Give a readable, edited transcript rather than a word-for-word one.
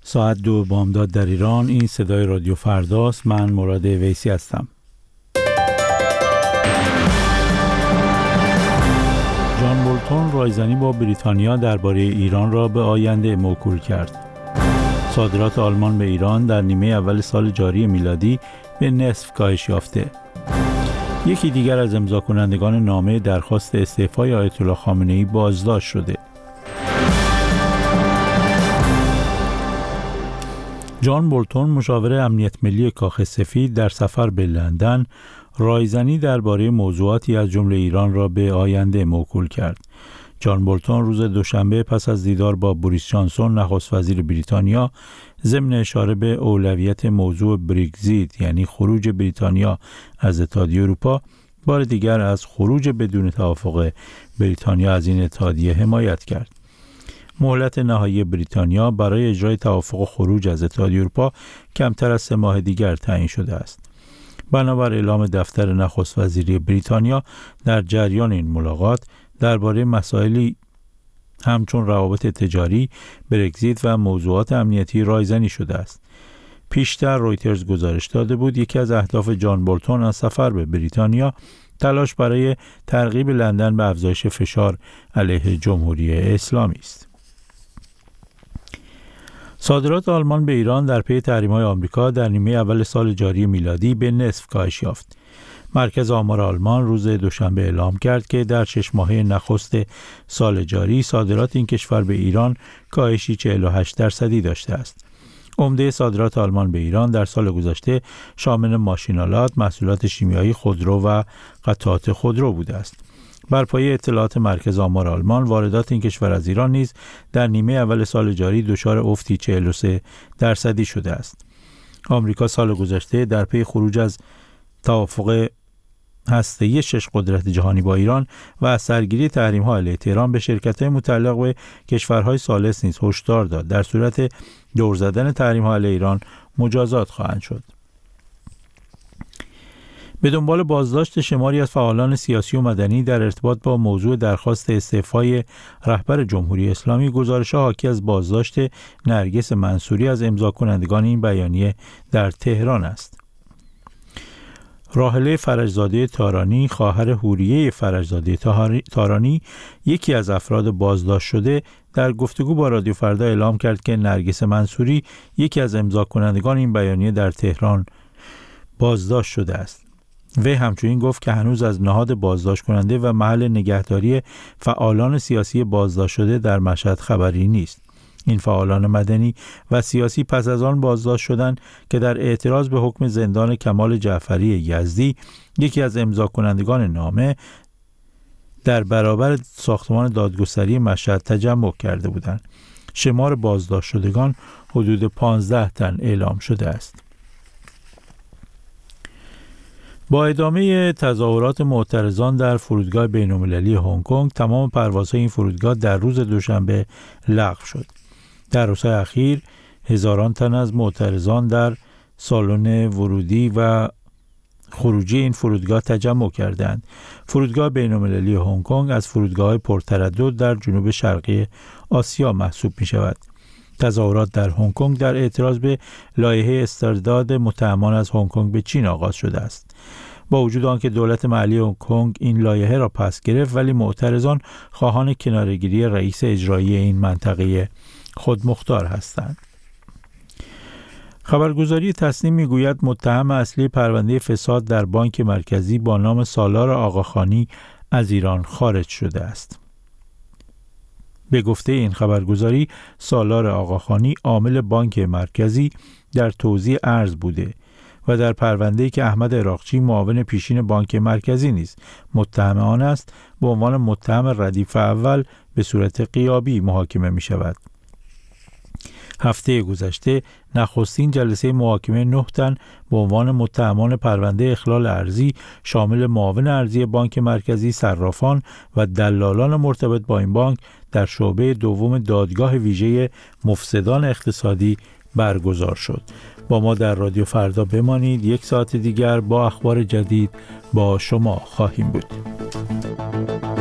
ساعت 2 بامداد در ایران. این صدای رادیو فرداست. من مراد ویسی هستم. جان بولتون رایزنی با بریتانیا درباره ایران را به آینده موکول کرد. صادرات آلمان به ایران در نیمه اول سال جاری میلادی به نصف کاهش یافته. یکی دیگر از امضا کنندگان نامه درخواست استعفای آیت الله خامنه‌ای بازداشت شده. جان بولتون مشاور امنیت ملی کاخ سفید در سفر به لندن رایزنی درباره موضوعاتی از جمله ایران را به آینده موکول کرد. جان بولتون روز دوشنبه پس از دیدار با بوریس جانسون نخست وزیر بریتانیا ضمن اشاره به اولویت موضوع برگزیت یعنی خروج بریتانیا از اتحادیه اروپا بار دیگر از خروج بدون توافق بریتانیا از این اتحادیه حمایت کرد. مهلت نهایی بریتانیا برای اجرای توافق خروج از اتحادیه اروپا کمتر از 3 ماه دیگر تعیین شده است. بنابر اعلام دفتر نخست وزیری بریتانیا در جریان این ملاقات درباره مسائلی همچون روابط تجاری، برگزیت و موضوعات امنیتی رایزنی شده است. پیشتر رویترز گزارش داده بود یکی از اهداف جان بولتون از سفر به بریتانیا تلاش برای ترغیب لندن به افزایش فشار علیه جمهوری اسلامی است. صادرات آلمان به ایران در پی تحریم‌های آمریکا در نیمه اول سال جاری میلادی به نصف کاهش یافت. مرکز آمار آلمان روز دوشنبه اعلام کرد که در 6 ماهه نخست سال جاری صادرات این کشور به ایران کاهشی 48% داشته است. عمده صادرات آلمان به ایران در سال گذشته شامل ماشین‌آلات، محصولات شیمیایی، خودرو و قطعات خودرو بوده است. بر پایه اطلاعات مرکز آمار آلمان، واردات این کشور از ایران نیز در نیمه اول سال جاری دچار افتی 43% شده است. آمریکا سال گذشته در پی خروج از توافق هسته‌ای 6 قدرت جهانی با ایران و از سرگیری تحریم‌ها علیه تهران به شرکت‌های متعلق به کشورهای ثالث نیز هشدار داد در صورت دور زدن تحریم‌ها علیه ایران مجازات خواهند شد. به دنبال بازداشت شماری از فعالان سیاسی و مدنی در ارتباط با موضوع درخواست استعفای رهبر جمهوری اسلامی، گزارش‌ها حاکی از بازداشت نرگس منصوری از امضا کنندگان این بیانیه در تهران است. راحله فرجزاده تارانی، خواهر حوریه فرجزاده تارانی، یکی از افراد بازداشت شده، در گفتگو با رادیو فردا اعلام کرد که نرگس منصوری، یکی از امضا کنندگان این بیانیه در تهران بازداشت شده است. وی همچنین گفت که هنوز از نهاد بازداشت کننده و محل نگهداری فعالان سیاسی بازداشت شده در مشهد خبری نیست. این فعالان مدنی و سیاسی پس از آن بازداشت شدند که در اعتراض به حکم زندان کمال جعفری یزدی، یکی از امضا کنندگان نامه، در برابر ساختمان دادگستری مشهد تجمع کرده بودند. شمار بازداشت شدگان حدود 15 تن اعلام شده است. با ادامه تظاهرات معترضان در فرودگاه بین‌المللی هنگ کنگ، تمام پروازهای این فرودگاه در روز دوشنبه لغو شد. در روزهای اخیر هزاران تن از معترضان در سالن ورودی و خروجی این فرودگاه تجمع کردند. فرودگاه بین‌المللی هنگ کنگ از فرودگاه‌های پرتردد در جنوب شرقی آسیا محسوب می‌شود. تظاهرات در هنگ کنگ در اعتراض به لایحه استرداد متهمان از هنگ کنگ به چین آغاز شده است. با وجود آنکه دولت محلی هنگ کنگ این لایحه را پس گرفت، ولی معترضان خواهان کناره‌گیری رئیس اجرایی این منطقه خودمختار هستند. خبرگزاری تصنیم میگوید متهم اصلی پرونده فساد در بانک مرکزی با نام سالار آقاخانی از ایران خارج شده است. به گفته این خبرگزاری، سالار آقاخانی عامل بانک مرکزی در توزیع ارز بوده و در پرونده‌ای که احمد عراقچی معاون پیشین بانک مرکزی نیز متهم آن است، به عنوان متهم ردیف اول به صورت غیابی محاکمه می شود. هفته گذشته نخستین جلسه محاکمه 9 تن به عنوان متهمان پرونده اخلال ارزی شامل معاون ارزی بانک مرکزی، صرافان و دلالان مرتبط با این بانک در شعبه دوم دادگاه ویژه مفسدان اقتصادی برگزار شد. با ما در رادیو فردا بمانید. 1 ساعت دیگر با اخبار جدید با شما خواهیم بود.